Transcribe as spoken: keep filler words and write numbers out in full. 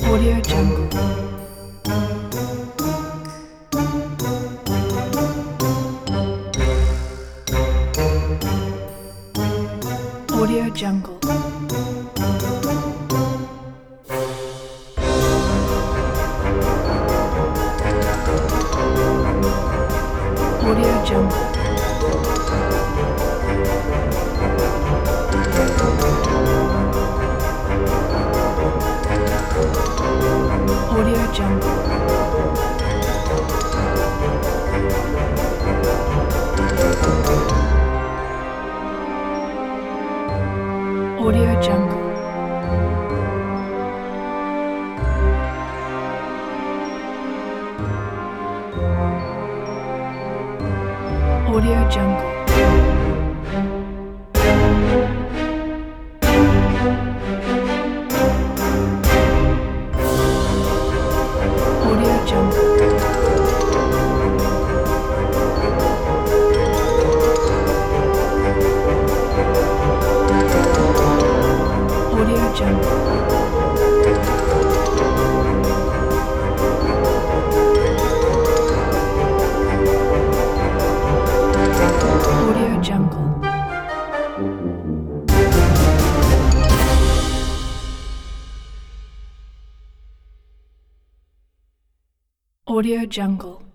Audio Jungle. Audio Jungle. Audio Jungle. Audio Jungle. Audio Jungle. Audio Jungle. Audio Jungle. Audio Jungle. Audio Jungle. Audio Jungle.